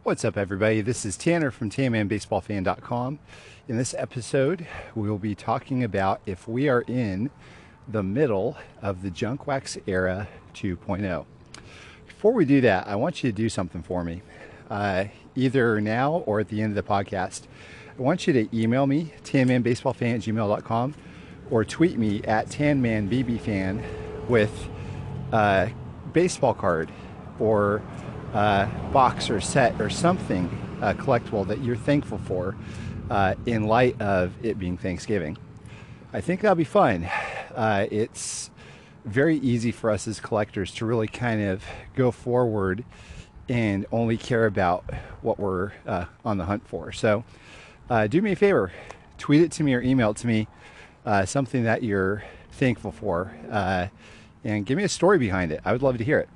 What's up, everybody? This is Tanner from TanmanBaseballFan.com. In this episode, we'll be talking about if we are in the middle of the Junk Wax Era 2.0. Before we do that, I want you to do something for me. Either now or at the end of the podcast, I want you to email me, tanmanbaseballfan@gmail.com, or tweet me at tanmanbbfan with a baseball card or box or set or something collectible that you're thankful for in light of it being Thanksgiving. I think that'll be fun. It's very easy for us as collectors to really kind of go forward and only care about what we're on the hunt for. So do me a favor, tweet it to me or email it to me, something that you're thankful for, and give me a story behind it. I would love to hear it.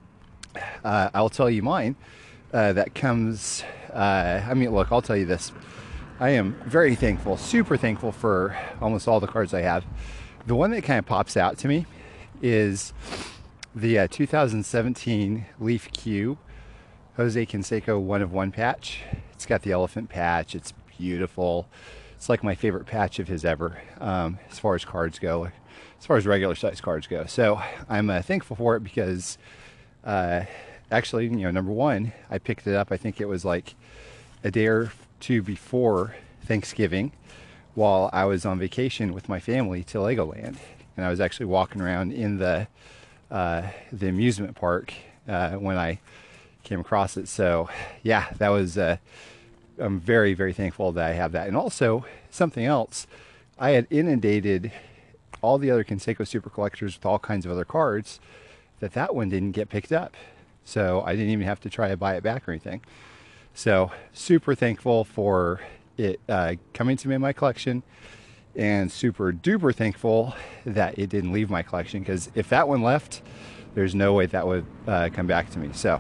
I'll tell you mine. That comes, look, I'll tell you this. I am very thankful, super thankful for almost all the cards I have. The one that kind of pops out to me is the 2017 Leaf Q Jose Canseco 1 of 1 patch. It's got the elephant patch. It's beautiful. It's like my favorite patch of his ever, as far as cards go, as far as regular size cards go. So I'm thankful for it because actually, number one, I picked it up, I think it was like a day or two before Thanksgiving while I was on vacation with my family to Legoland. And I was actually walking around in the amusement park when I came across it. So yeah, that was, I'm very, very thankful that I have that. And also something else, I had inundated all the other Canseco Super Collectors with all kinds of other cards that one didn't get picked up. So I didn't even have to try to buy it back or anything. So super thankful for it coming to me in my collection, and super duper thankful that it didn't leave my collection, because if that one left, there's no way that would come back to me. So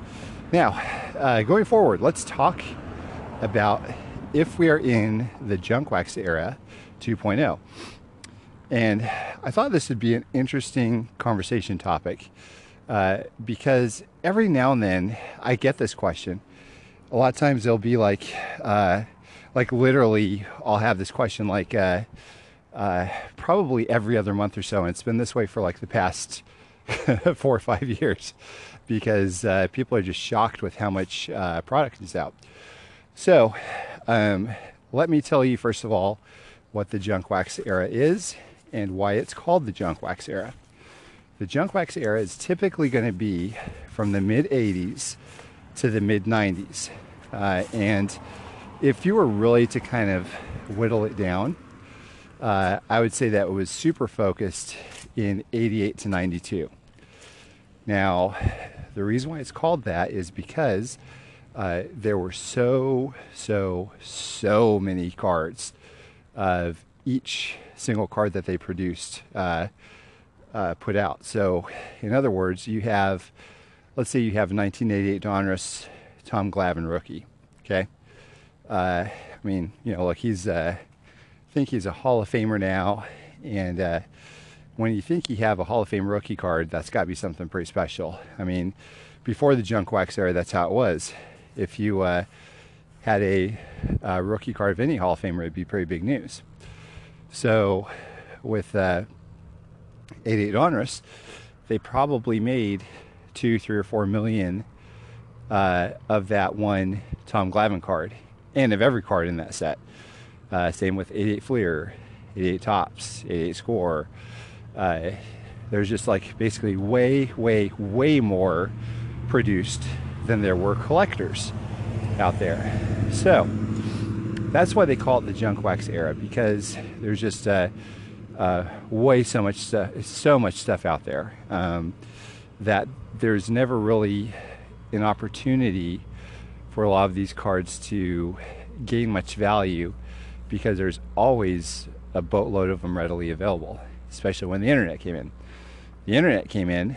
now going forward, let's talk about if we are in the Junk Wax Era 2.0. And I thought this would be an interesting conversation topic because every now and then I get this question. A lot of times they'll be like literally I'll have this question probably every other month or so. And it's been this way for like the past 4 or 5 years because people are just shocked with how much product is out. So let me tell you first of all what the Junk Wax Era is and why it's called the Junk Wax Era. The Junk Wax Era is typically going to be from the mid-'80s to the mid-'90s. And if you were really to kind of whittle it down, I would say that it was super focused in 88 to 92. Now, the reason why it's called that is because there were so many cards of each single card that they produced put out. So in other words, you have, let's say you have 1988 Donruss Tom Glavine rookie. Okay. Look, he's I think he's a Hall of Famer now, and when you think you have a Hall of Fame rookie card, that's got to be something pretty special. I mean, before the Junk Wax Era, that's how it was. If you had a rookie card of any Hall of Famer, it'd be pretty big news. So with 88 Donruss, they probably made 2, 3, or 4 million of that one Tom Glavine card, and of every card in that set. Same with 88 Fleer, 88 Topps, 88 Score. There's just like basically way more produced than there were collectors out there. So that's why they call it the Junk Wax Era, because there's just so much stuff out there that there's never really an opportunity for a lot of these cards to gain much value, because there's always a boatload of them readily available, especially when the internet came in. The internet came in,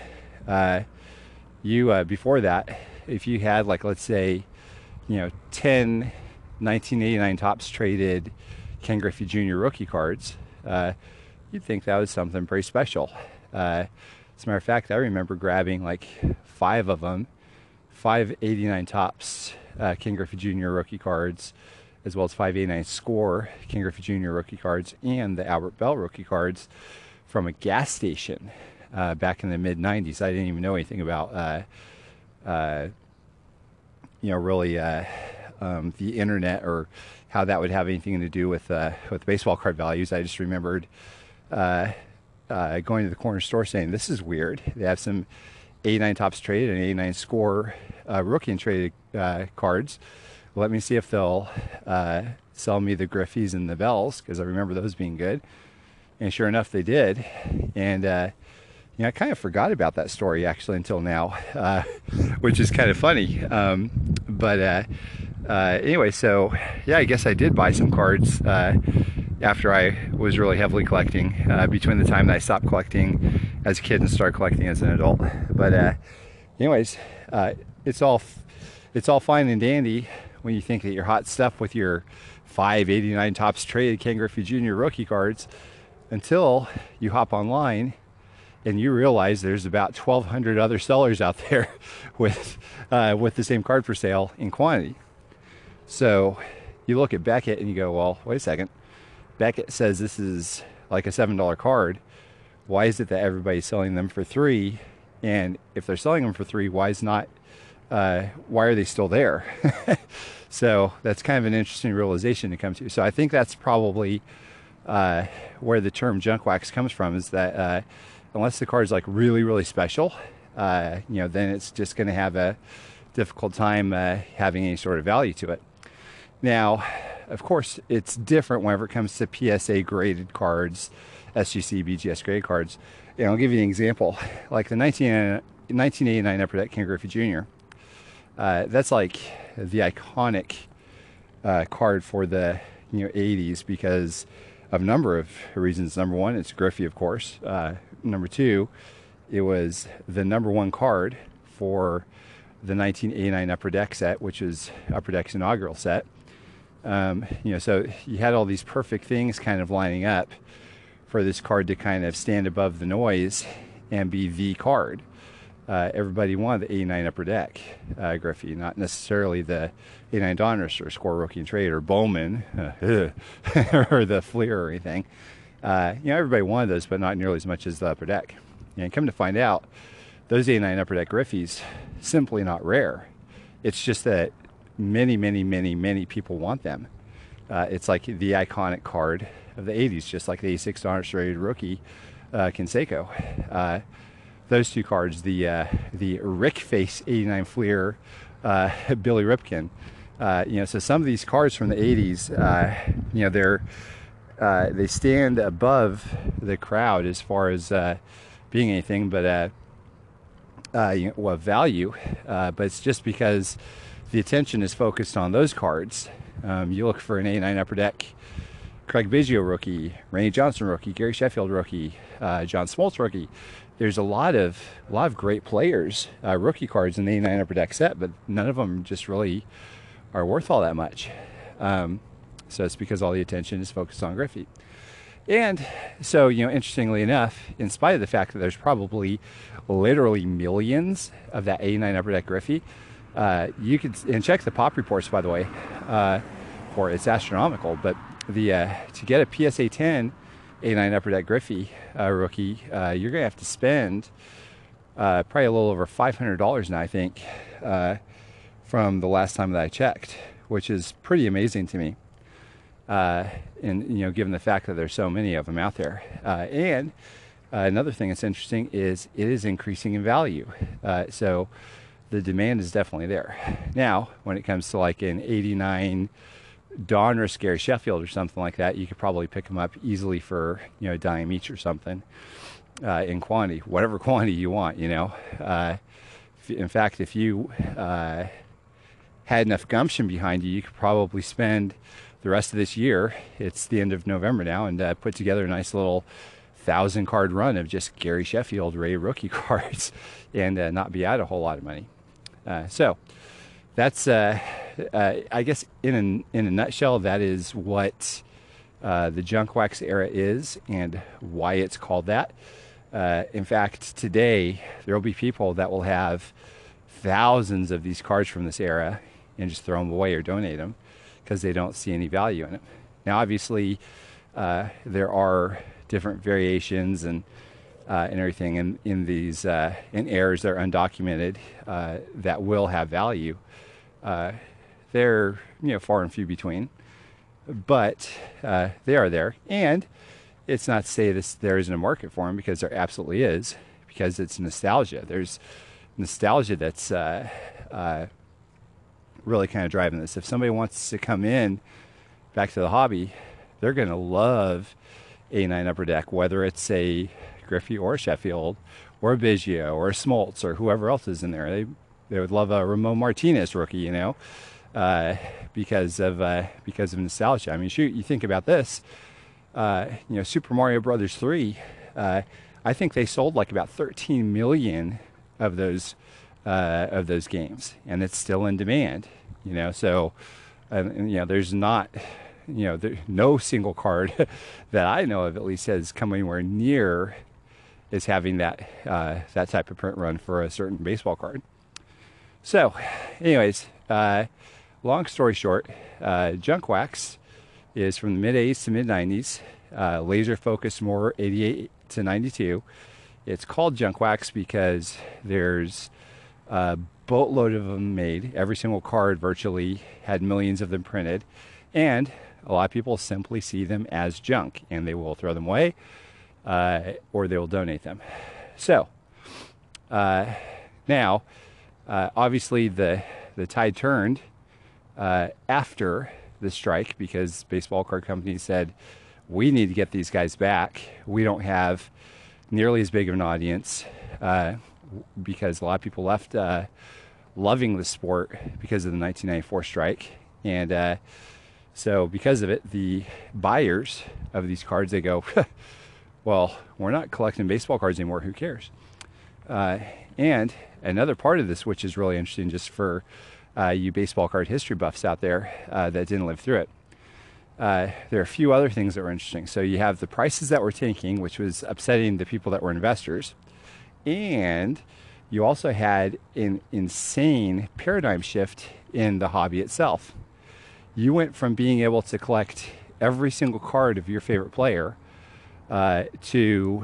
before that, if you had, like, let's say, 10 1989 Topps traded Ken Griffey Jr. rookie cards, you'd think that was something pretty special. As a matter of fact, I remember grabbing like 5 of them, 5 89 Topps Ken Griffey Jr. rookie cards, as well as 589 score Ken Griffey Jr. rookie cards, and the Albert Bell rookie cards from a gas station back in the mid 90s. I didn't even know anything about really the internet or how that would have anything to do with baseball card values. I just remembered going to the corner store saying, this is weird. They have some 89 Topps traded and 89 score rookie and traded cards. Let me see if they'll sell me the Griffeys and the Bells, because I remember those being good. And sure enough, they did. And I kind of forgot about that story actually until now, which is kind of funny. Anyway, so yeah, I guess I did buy some cards after I was really heavily collecting, between the time that I stopped collecting as a kid and started collecting as an adult. But anyways, it's all fine and dandy when you think that you're hot stuff with your 589 Topps traded Ken Griffey Jr. rookie cards, until you hop online and you realize there's about 1,200 other sellers out there with the same card for sale in quantity. So you look at Beckett and you go, well, wait a second. Beckett says this is like a $7 card. Why is it that everybody's selling them for $3? And if they're selling them for $3, why are they still there? So that's kind of an interesting realization to come to. So I think that's probably where the term junk wax comes from, is that unless the card is like really, really special, then it's just going to have a difficult time having any sort of value to it. Now, of course, it's different whenever it comes to PSA graded cards, SGC, BGS graded cards. I'll give you an example. Like the 1989 Upper Deck Ken Griffey Jr. That's like the iconic card for the 80s because of a number of reasons. Number one, it's Griffey, of course. Number two, it was the number one card for the 1989 Upper Deck set, which is Upper Deck's inaugural set. So you had all these perfect things kind of lining up for this card to kind of stand above the noise and be the card. Everybody wanted the 89 Upper Deck Griffey, not necessarily the 89 Donruss or Score Rookie and Trade or Bowman or the Fleer or anything. Everybody wanted those, but not nearly as much as the Upper Deck. And come to find out, those 89 Upper Deck Griffies, simply not rare. It's just that many, many, many, many people want them. It's like the iconic card of the 80s, just like the 86 Donruss rated rookie Canseco. Those two cards, the Rick Face 89 Fleer Billy Ripken. So some of these cards from the 80s, they stand above the crowd as far as being anything but value. But it's just because the attention is focused on those cards. You look for an 89 Upper Deck Craig Biggio rookie, Randy Johnson rookie, Gary Sheffield rookie, John Smoltz rookie. There's a lot of great players, rookie cards in the 89 Upper Deck set, but none of them just really are worth all that much. So it's because all the attention is focused on Griffey. And so, interestingly enough, in spite of the fact that there's probably literally millions of that 89 Upper Deck Griffey, you could, and check the pop reports, by the way, for it's astronomical, but to get a PSA 10 89 Upper Deck Griffey rookie, you're going to have to spend probably a little over $500 now, I think, from the last time that I checked, which is pretty amazing to me. And given the fact that there's so many of them out there. And another thing that's interesting is it is increasing in value. So the demand is definitely there. Now, when it comes to like an 89 Donruss Gary Sheffield or something like that, you could probably pick them up easily for a dime each or something in quantity, whatever quantity you want. In fact, if you had enough gumption behind you, you could probably spend the rest of this year, it's the end of November now, and put together a nice little 1,000 card run of just Gary Sheffield rated rookie cards and not be out a whole lot of money. So that's I guess in a nutshell, that is what the junk wax era is and why it's called that. In fact, today there will be people that will have thousands of these cards from this era, and just throw them away or donate them because they don't see any value in it. Now, obviously, there are different variations and everything in these in errors that are undocumented that will have value. They're far and few between, but they are there. And it's not to say there isn't a market for them, because there absolutely is, because it's nostalgia. There's nostalgia that's really kind of driving this. If somebody wants to come in back to the hobby, they're going to love A9 Upper Deck, whether it's a Griffey or a Sheffield or a Biggio or a Smoltz or whoever else is in there. They would love a Ramon Martinez rookie, because of nostalgia. I mean, shoot, you think about this. Super Mario Brothers 3. I think they sold like about 13 million of those games, and it's still in demand. So there's not. No single card that I know of, at least, has come anywhere near is having that type of print run for a certain baseball card. So, anyways, long story short, Junk Wax is from the mid-80s to mid-90s, laser focused more 88 to 92. It's called Junk Wax because there's a boatload of them made. Every single card virtually had millions of them printed, and a lot of people simply see them as junk, and they will throw them away or they will donate them. So now, obviously, the tide turned after the strike, because baseball card companies said, we need to get these guys back. We don't have nearly as big of an audience, because a lot of people left loving the sport because of the 1994 strike. And so because of it, the buyers of these cards, they go, well, we're not collecting baseball cards anymore. Who cares? And another part of this, which is really interesting just for you baseball card history buffs out there that didn't live through it, there are a few other things that were interesting. So you have the prices that were tanking, which was upsetting the people that were investors. And you also had an insane paradigm shift in the hobby itself. You went from being able to collect every single card of your favorite player to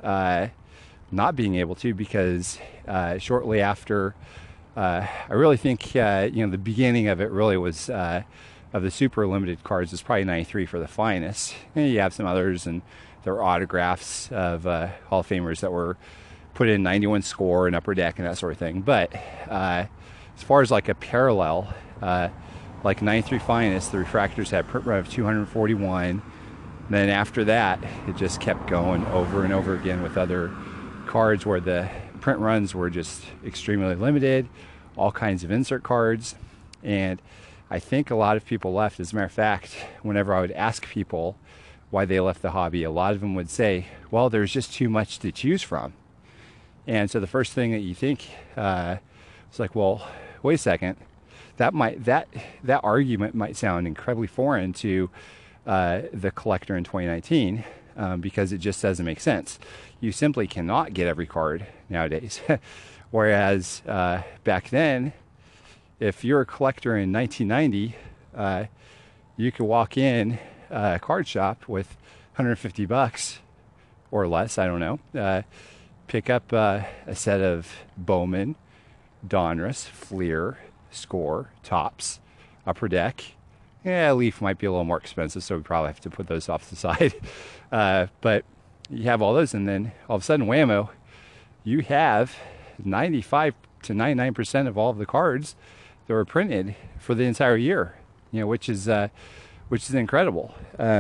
not being able to, because shortly after, I really think the beginning of it really was of the super limited cards is probably 93 for the finest. And you have some others, and there were autographs of Hall of Famers that were put in 91 score and Upper Deck and that sort of thing. But as far as like a parallel, like 93 finest, the refractors had a print run of 241. Then after that, it just kept going over and over again with other cards where the print runs were just extremely limited, all kinds of insert cards. And I think a lot of people left. As a matter of fact, whenever I would ask people why they left the hobby, a lot of them would say, well, there's just too much to choose from. And so the first thing that you think, it's like, well, wait a second. That argument might sound incredibly foreign to the collector in 2019, because it just doesn't make sense. You simply cannot get every card nowadays. Whereas back then, if you're a collector in 1990, you could walk in a card shop with $150 or less, I don't know, pick up a set of Bowman, Donruss, Fleer, Score, Topps, Upper Deck. Yeah, Leaf might be a little more expensive, so we probably have to put those off to the side. But you have all those, and then all of a sudden, whammo, you have 95 to 99% of all of the cards that were printed for the entire year. Which is incredible.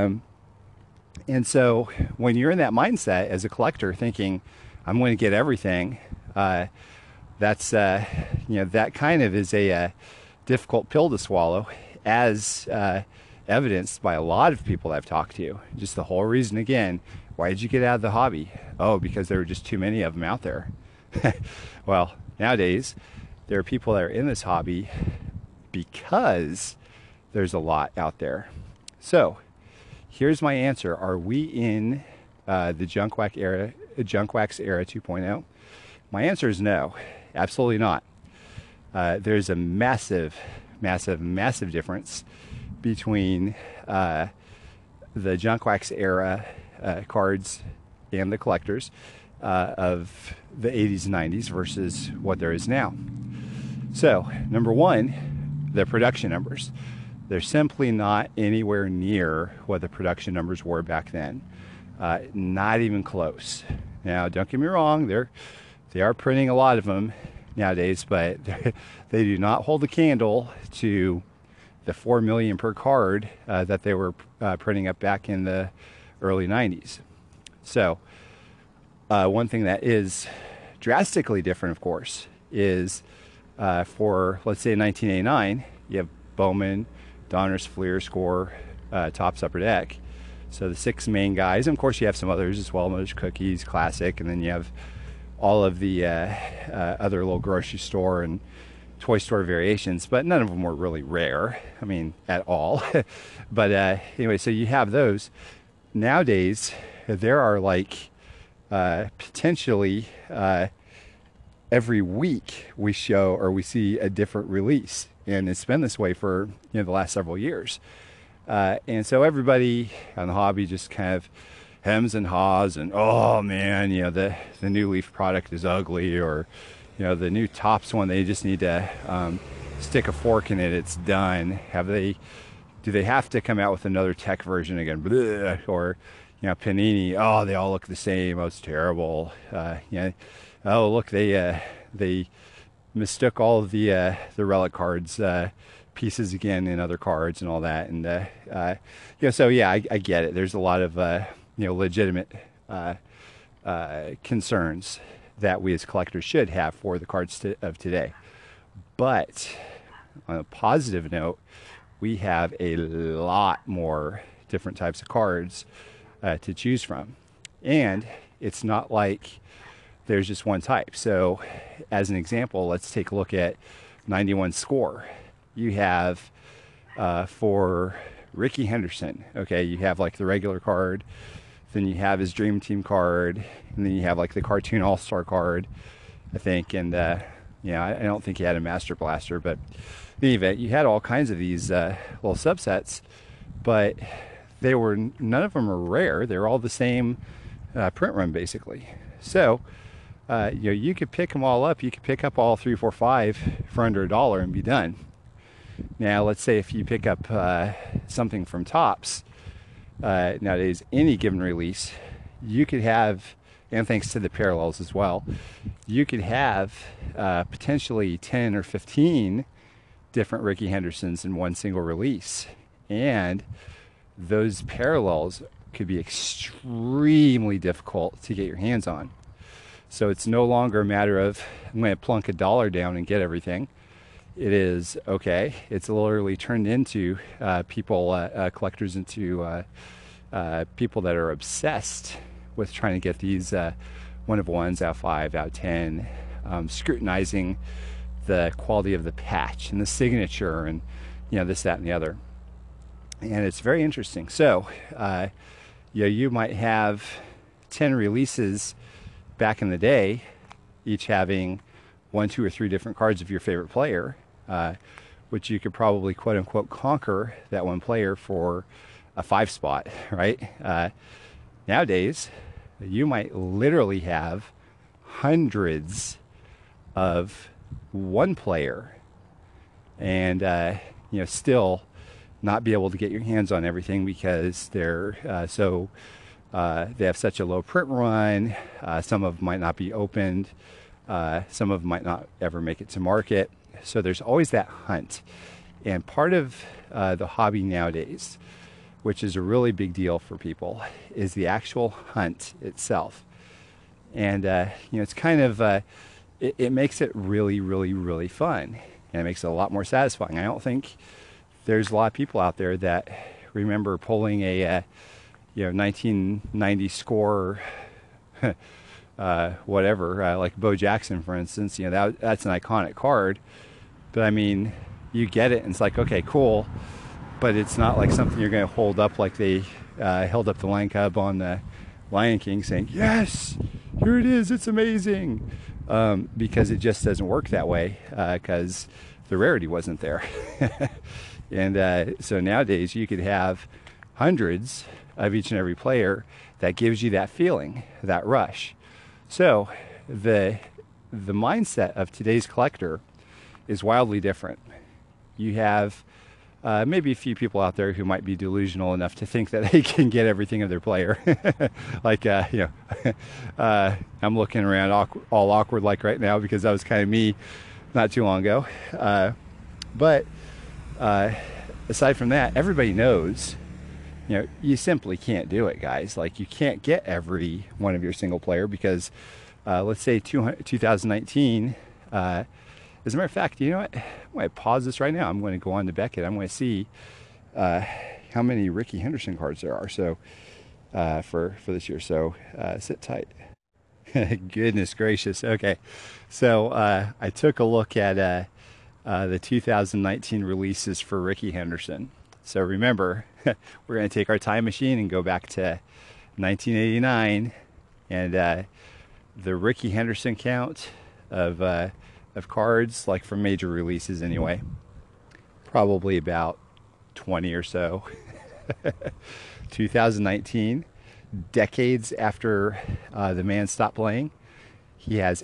And so when you're in that mindset as a collector, thinking, I'm going to get everything, that's that kind of is a difficult pill to swallow, as evidenced by a lot of people I've talked to. Just the whole reason, again, why did you get out of the hobby? Oh, because there were just too many of them out there. Well, nowadays, there are people that are in this hobby because there's a lot out there. So here's my answer. Are we in the Junk Wax era 2.0? My answer is no, absolutely not. There's a massive massive difference between the junk wax era cards and the collectors of the 80s and 90s versus what there is now. So, number one, the production numbers. They're simply not anywhere near what the production numbers were back then. Not even close. Now, don't get me wrong, they are printing a lot of them nowadays, but they do not hold a candle to the 4 million per card that they were printing up back in the early 90s. So, one thing that is drastically different, of course, is for, let's say, 1989, you have Bowman, Donruss, Fleer, Score, Topps, Upper Deck. So the 6 main guys, and of course you have some others as well, Mother's Cookies, Classic, and then you have all of the other little grocery store and toy store variations, but none of them were really rare, I mean, at all. But anyway, so you have those. Nowadays, there are like potentially every week we show or we see a different release, and it's been this way for the last several years. And so everybody on the hobby just kind of hems and haws and, oh man, the new Leaf product is ugly, or the new Topps one, they just need to stick a fork in it, it's done. Do they have to come out with another tech version again? Blah. Or Panini, oh, they all look the same, oh, it's terrible. Oh, look, they mistook all of the relic cards pieces again in other cards and all that, and so yeah, I get it. There's a lot of legitimate concerns that we as collectors should have for the cards of today. But on a positive note, we have a lot more different types of cards to choose from, and it's not like there's just one type. So as an example, let's take a look at 91 Score. You have for Rickey Henderson, okay, you have like the regular card, then you have his Dream Team card, and then you have like the Cartoon All-Star card, I think, and I don't think he had a Master Blaster, but in any event, you had all kinds of these little subsets, but none of them are rare. They're all the same print run, basically. So you could pick them all up. You could pick up all 3, 4, 5 for under $1 and be done. Now, let's say if you pick up something from Topps nowadays, any given release, you could have, and thanks to the parallels as well, you could have potentially 10 or 15 different Rickey Hendersons in one single release. And those parallels could be extremely difficult to get your hands on. So it's no longer a matter of, I'm going to plunk $1 down and get everything. It is, okay, it's literally turned into collectors into people that are obsessed with trying to get these one of ones out of 5, out of 10, scrutinizing the quality of the patch and the signature and this, that, and the other. And it's very interesting. So you might have 10 releases back in the day, each having 1, 2, or 3 different cards of your favorite player, which you could probably quote unquote conquer that one player for a 5 spot, right? Nowadays, you might literally have hundreds of one player and still not be able to get your hands on everything because they're they have such a low print run. Some of them might not be opened. Some of them might not ever make it to market. So there's always that hunt. And part of the hobby nowadays, which is a really big deal for people, is the actual hunt itself. And it's kind of it makes it really, really, really fun, and it makes it a lot more satisfying. I don't think there's a lot of people out there that remember pulling a 1990 Score whatever, like Bo Jackson, for instance. That's an iconic card, but I mean, you get it and it's like, okay, cool, but it's not like something you're going to hold up like they held up the Lion Cub on the Lion King saying, yes, here it is, it's amazing, because it just doesn't work that way, because the rarity wasn't there. And so nowadays you could have hundreds of each and every player that gives you that feeling, that rush. So the mindset of today's collector is wildly different. You have maybe a few people out there who might be delusional enough to think that they can get everything of their player. Like, I'm looking around all awkward like right now because that was kind of me not too long ago. But aside from that, everybody knows, you simply can't do it, guys. Like, you can't get every one of your single player because, let's say 2019, as a matter of fact, you know what? I'm going to pause this right now. I'm going to go on to Beckett. I'm going to see how many Rickey Henderson cards there are. So for this year. So sit tight. Goodness gracious. Okay. So I took a look at the 2019 releases for Rickey Henderson. So remember, we're going to take our time machine and go back to 1989, and the Rickey Henderson count of cards, like from major releases anyway, probably about 20 or so. 2019, decades after the man stopped playing, he has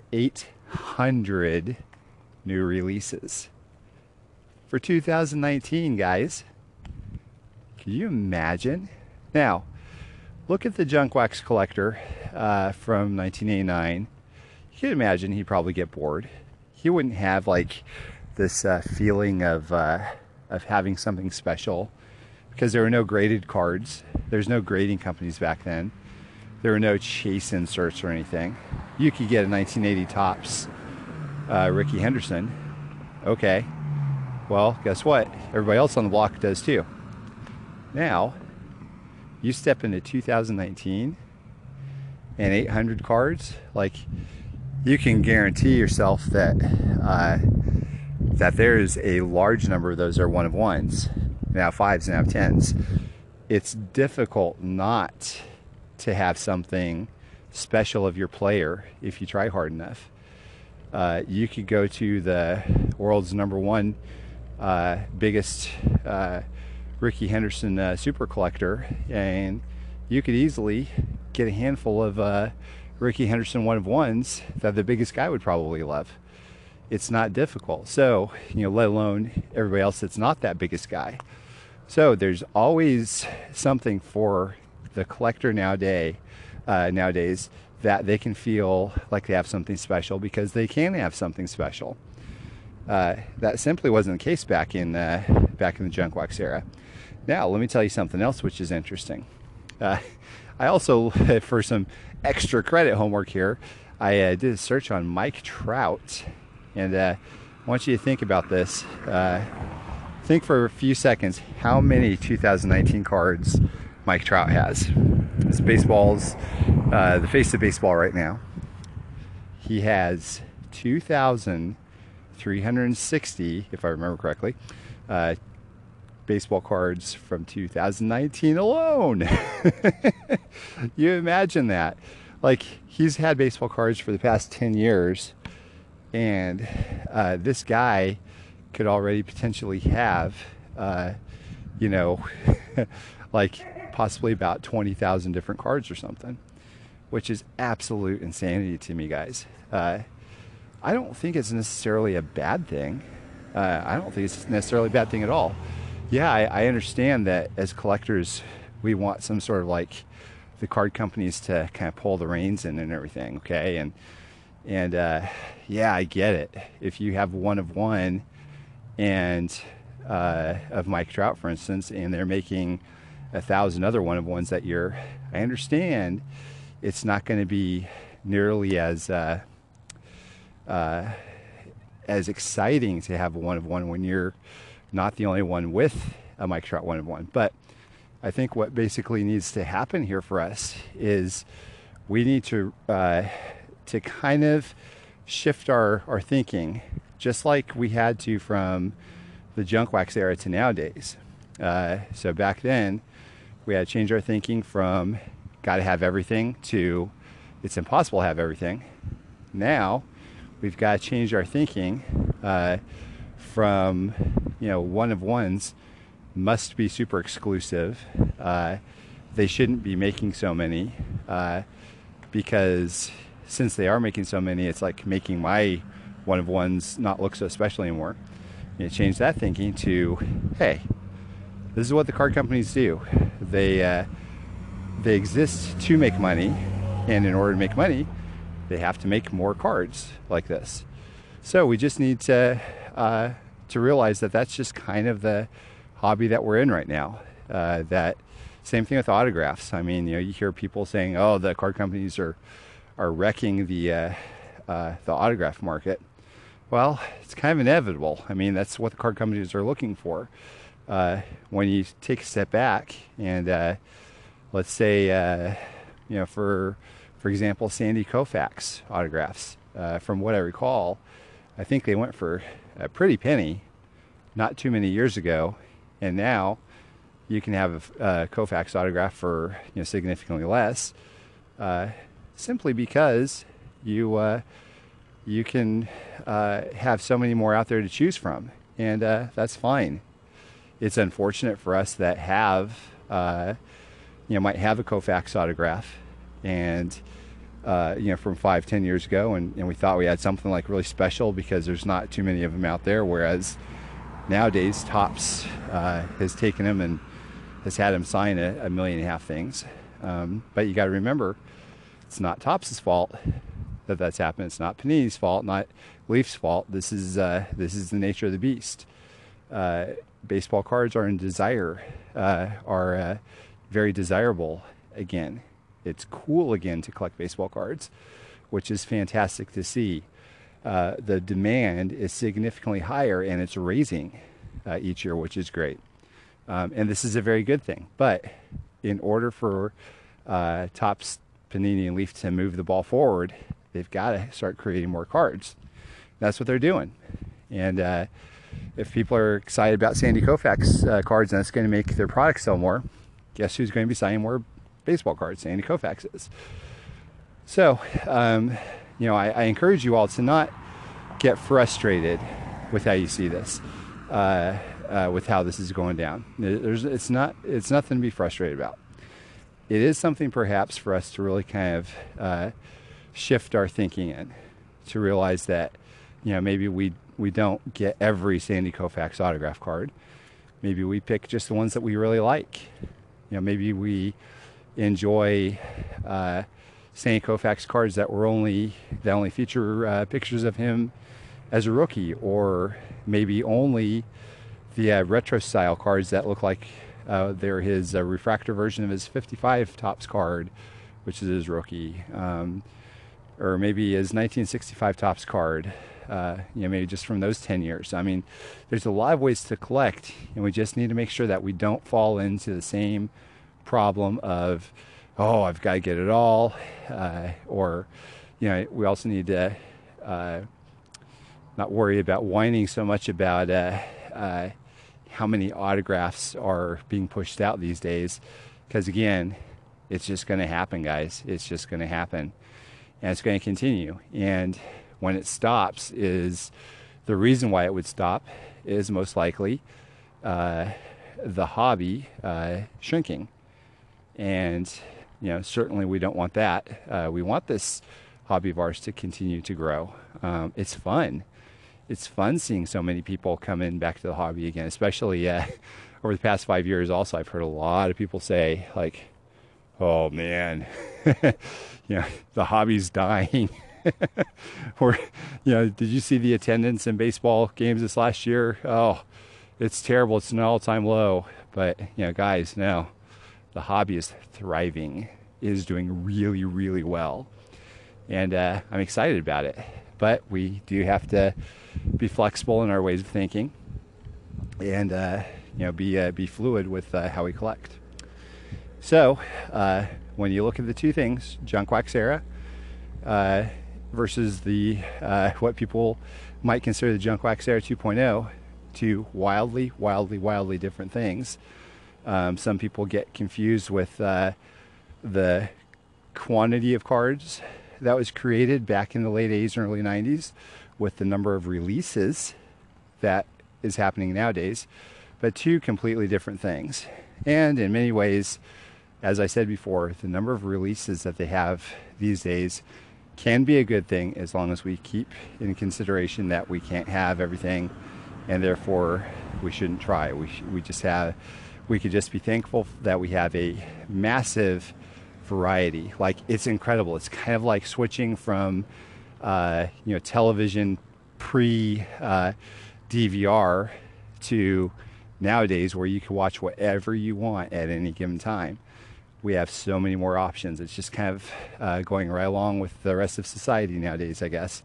800 new releases. For 2019, guys, can you imagine? Now, look at the Junk Wax collector from 1989. You can imagine he'd probably get bored. He wouldn't have like this feeling of having something special because there were no graded cards. There's no grading companies back then. There were no chase inserts or anything. You could get a 1980 Topps Rickey Henderson. Okay, well, guess what? Everybody else on the block does too. Now, you step into 2019 and 800 cards, like, you can guarantee yourself that that there's a large number of those are one of ones, now fives, now tens. It's difficult not to have something special of your player if you try hard enough. You could go to the world's #1 biggest Rickey Henderson super collector, and you could easily get a handful of Rickey Henderson one of ones that the biggest guy would probably love. It's not difficult. So, let alone everybody else that's not that biggest guy. So there's always something for the collector nowadays that they can feel like they have something special because they can have something special. That simply wasn't the case back in the Junk Wax era. Now, let me tell you something else which is interesting. I also, for some extra credit homework here, I did a search on Mike Trout, and I want you to think about this. Think for a few seconds how many 2019 cards Mike Trout has. It's baseball's the face of baseball right now. He has 2,360, if I remember correctly, baseball cards from 2019 alone. You imagine that? Like, he's had baseball cards for the past 10 years, and this guy could already potentially have, like possibly about 20,000 different cards or something, which is absolute insanity to me, guys. I don't think it's necessarily a bad thing. I don't think it's necessarily a bad thing at all. Yeah, I understand that as collectors, we want some sort of like the card companies to kind of pull the reins in and everything, okay? And yeah, I get it. If you have one of one and of Mike Trout, for instance, and they're making 1,000 other one of ones that year, I understand it's not going to be nearly as exciting to have a one of one when you're not the only one with a Mike Trout one of one. But I think what basically needs to happen here for us is we need to kind of shift our thinking, just like we had to from the Junk Wax era to nowadays. So back then, we had to change our thinking from got to have everything to it's impossible to have everything. Now, we've got to change our thinking from, one of ones must be super exclusive. They shouldn't be making so many, because since they are making so many, it's like making my one of ones not look so special anymore. Change that thinking to, hey, this is what the card companies do. They exist to make money, and in order to make money, they have to make more cards like this. So we just need to realize that that's just kind of the hobby that we're in right now. That same thing with autographs. I mean, you hear people saying, "Oh, the card companies are wrecking the autograph market." Well, it's kind of inevitable. I mean, that's what the card companies are looking for. When you take a step back and let's say, for example, Sandy Koufax autographs, from what I recall, I think they went for a pretty penny not too many years ago, and now you can have a Koufax autograph for significantly less, simply because you can have so many more out there to choose from, and that's fine. It's unfortunate for us that have might have a Koufax autograph, and from 5-10 years ago, and we thought we had something like really special because there's not too many of them out there, whereas nowadays Topps has taken them and has had them sign 1.5 million things. But you got to remember, it's not Topps' fault that that's happened. It's not Panini's fault, not Leaf's fault. This is the nature of the beast. Baseball cards are very desirable again. It's cool again to collect baseball cards, which is fantastic to see. The demand is significantly higher, and it's raising each year, which is great. And this is a very good thing. But in order for Topps, Panini, and Leaf to move the ball forward, they've got to start creating more cards. That's what they're doing. And if people are excited about Sandy Koufax cards and that's going to make their product sell more, guess who's going to be signing more baseball cards? Sandy Koufax is. So, I encourage you all to not get frustrated with how you see this, with how this is going down. It's nothing to be frustrated about. It is something perhaps for us to really kind of shift our thinking in, to realize that, maybe we don't get every Sandy Koufax autograph card. Maybe we pick just the ones that we really like. Maybe we enjoy Sandy Koufax cards that only feature pictures of him as a rookie, or maybe only the retro style cards that look like they're his refractor version of his 55 Topps card, which is his rookie, or maybe his 1965 Topps card. Maybe just from those 10 years. I mean, there's a lot of ways to collect, and we just need to make sure that we don't fall into the same problem of, oh, I've got to get it all, or, we also need to not worry about whining so much about how many autographs are being pushed out these days, because again, it's just going to happen, guys. It's just going to happen, and it's going to continue. And when it stops, is the reason why it would stop is most likely the hobby shrinking. And, certainly we don't want that. We want this hobby of ours to continue to grow. It's fun. It's fun seeing so many people come in back to the hobby again, especially over the past 5 years. Also, I've heard a lot of people say, like, oh man, the hobby's dying. Or, did you see the attendance in baseball games this last year? Oh, it's terrible. It's an all-time low. But, guys, no, the hobby is thriving. It is doing really, really well. And I'm excited about it. But we do have to be flexible in our ways of thinking, and be fluid with how we collect. So when you look at the two things, junk wax era versus the what people might consider the junk wax era 2.0, two wildly different things. Some people get confused with the quantity of cards that was created back in the late 80s and early 90s with the number of releases that is happening nowadays, but two completely different things. And in many ways, as I said before, the number of releases that they have these days can be a good thing as long as we keep in consideration that we can't have everything, and therefore we shouldn't try. We could just be thankful that we have a massive variety. Like, it's incredible. It's kind of like switching from television pre DVR to nowadays, where you can watch whatever you want at any given time. We have so many more options. It's just kind of going right along with the rest of society nowadays, I guess.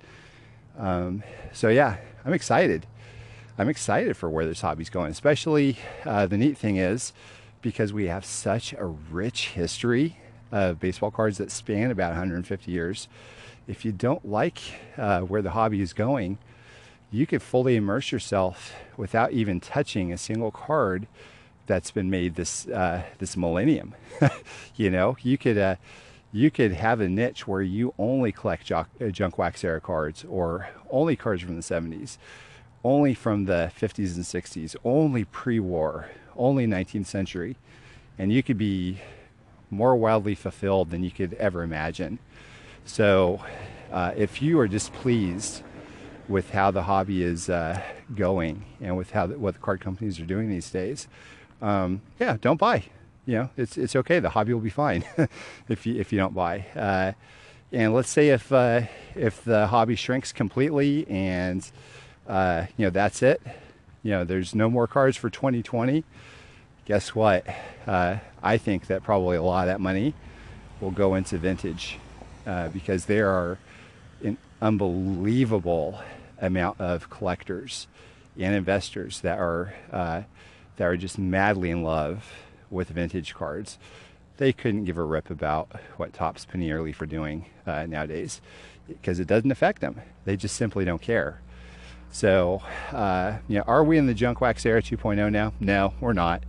So yeah, I'm excited. I'm excited for where this hobby's going. Especially the neat thing is, because we have such a rich history of baseball cards that span about 150 years. If you don't like where the hobby is going, you could fully immerse yourself without even touching a single card that's been made this millennium. You could have a niche where you only collect junk wax era cards, or only cards from the 70s, only from the 50s and 60s, only pre-war, only 19th century, and you could be more wildly fulfilled than you could ever imagine. So if you are displeased with how the hobby is going, and with what the card companies are doing these days, don't buy. It's okay. The hobby will be fine if you don't buy. And let's say if the hobby shrinks completely and that's it. There's no more cards for 2020. Guess what? I think that probably a lot of that money will go into vintage, because there are an unbelievable amount of collectors and investors that are just madly in love with vintage cards. They couldn't give a rip about what Topps, Penny, or Leaf are doing nowadays, because it doesn't affect them. They just simply don't care. So, are we in the junk wax era 2.0 now? No, we're not.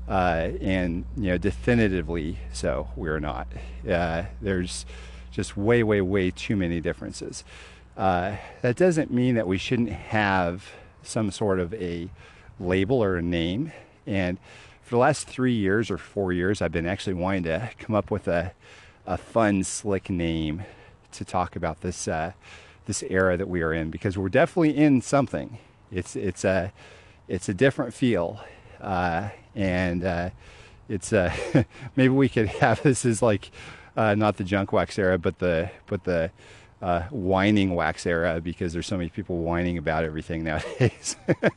And definitively so, we're not. There's just way, way, way too many differences. That doesn't mean that we shouldn't have some sort of a label or a name. And for the last 3 years or 4 years, I've been actually wanting to come up with a fun, slick name to talk about this era that we are in, because we're definitely in something. It's a different feel, and it's maybe we could have this as like not the junk wax era, but the whining wax era, because there's so many people whining about everything nowadays.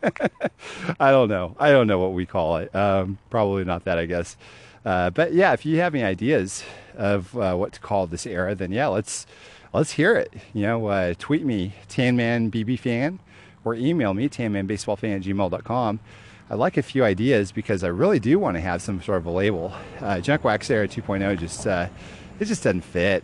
I don't know what we call it. Probably not that, I guess. But yeah, if you have any ideas of what to call this era, then yeah, let's hear it. Tweet me, TanmanBBFan, or email me, tanmanbaseballfan@gmail.com. I'd like a few ideas, because I really do want to have some sort of a label. Junk wax era 2.0 just doesn't fit.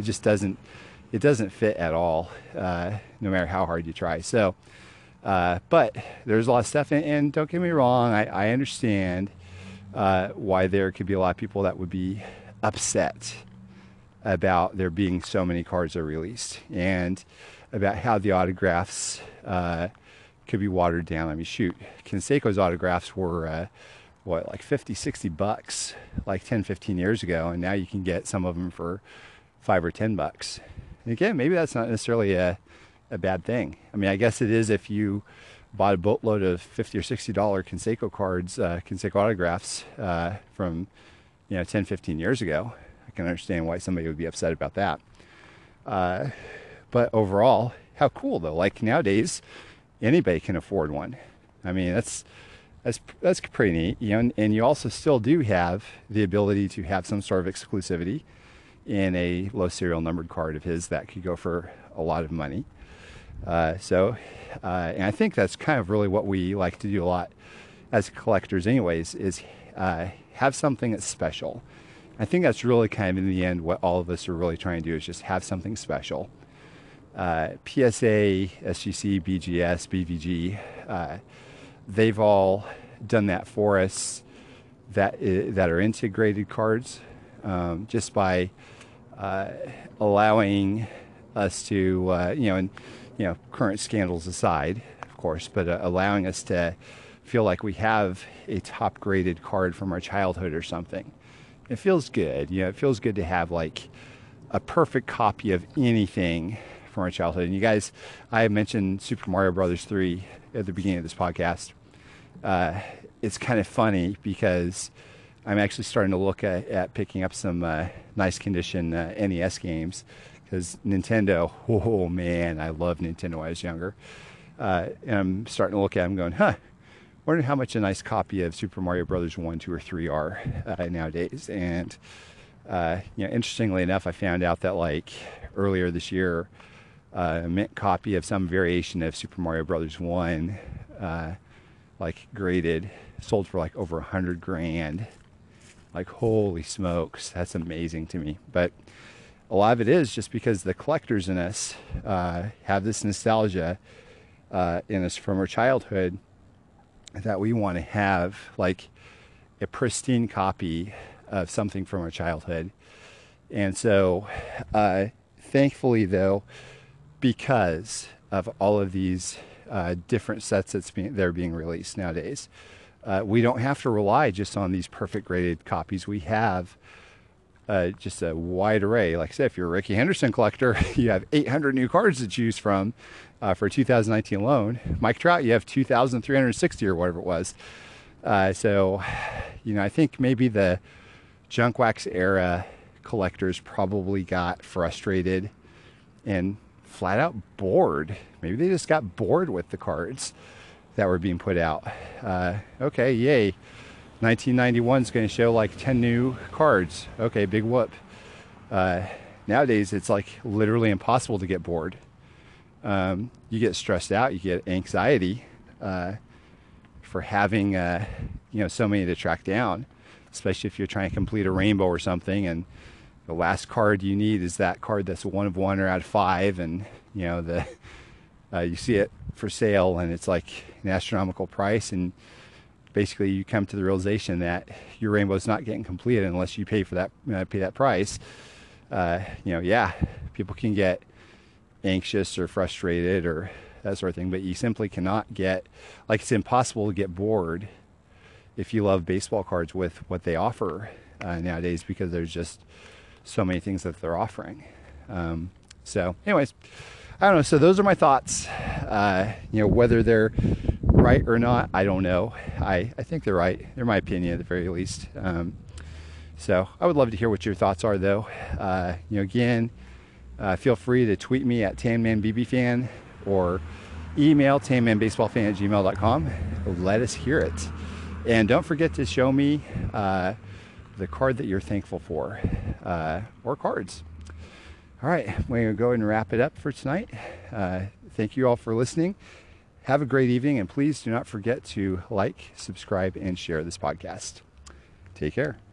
It doesn't fit at all, no matter how hard you try. So, but there's a lot of stuff, and don't get me wrong, I understand why there could be a lot of people that would be upset about there being so many cards are released, and about how the autographs could be watered down. I mean, shoot, Canseco's autographs were like $50-$60 like 10-15 years ago, and now you can get some of them for $5 or $10. And again, maybe that's not necessarily a bad thing. I mean, I guess it is if you bought a boatload of $50 or $60 Canseco cards, Canseco autographs from 10-15 years ago. I can understand why somebody would be upset about that. But overall, how cool though. Like, nowadays, anybody can afford one. I mean, that's pretty neat. And you also still do have the ability to have some sort of exclusivity in a low serial numbered card of his that could go for a lot of money. And I think that's kind of really what we like to do a lot as collectors anyways, is have something that's special. I think that's really kind of, in the end, what all of us are really trying to do, is just have something special. PSA, SGC, BGS, BVG, they've all done that for us, that are integrated cards, just by allowing us to, current scandals aside. Of course, but allowing us to feel like we have a top graded card from our childhood or something. It feels good. It feels good to have like a perfect copy of anything from our childhood. And you guys, I mentioned Super Mario Brothers 3 at the beginning of this podcast. It's kind of funny because I'm actually starting to look at picking up some nice condition NES games, because Nintendo, oh man, I loved Nintendo when I was younger. And I'm starting to look at them going, wondering how much a nice copy of Super Mario Brothers 1, 2, or 3 are nowadays. And interestingly enough, I found out that like earlier this year, a mint copy of some variation of Super Mario Brothers 1, like graded, sold for like over $100,000. Like, holy smokes, that's amazing to me. But a lot of it is just because the collectors in us have this nostalgia in us from our childhood, that we want to have like a pristine copy of something from our childhood. And so thankfully though, because of all of these different sets that are being released nowadays, we don't have to rely just on these perfect graded copies. We have just a wide array. Like I said, if you're a Rickey Henderson collector, you have 800 new cards to choose from for 2019 alone. Mike Trout, you have 2,360 or whatever it was. So, I think maybe the junk wax era collectors probably got frustrated and flat out bored. Maybe they just got bored with the cards that were being put out. Okay, yay. 1991 is going to show like 10 new cards. Okay, big whoop. Nowadays, it's like literally impossible to get bored. You get stressed out. You get anxiety for having, so many to track down, especially if you're trying to complete a rainbow or something, and the last card you need is that card that's 1 of 1 or out of 5, and you see it for sale and it's like an astronomical price, and basically you come to the realization that your rainbow is not getting completed unless you pay for that pay that price. People can get anxious or frustrated or that sort of thing, but you simply cannot get, like, it's impossible to get bored if you love baseball cards with what they offer nowadays, because there's just so many things that they're offering. So anyways, I don't know. So those are my thoughts. Whether they're right or not, I don't know. I think they're right. They're my opinion at the very least. So I would love to hear what your thoughts are, though. Again, feel free to tweet me at TanmanBBFan or email tanmanbaseballfan@gmail.com. Let us hear it. And don't forget to show me the card that you're thankful for, or cards. All right, we're going to go ahead and wrap it up for tonight. Thank you all for listening. Have a great evening, and please do not forget to like, subscribe, and share this podcast. Take care.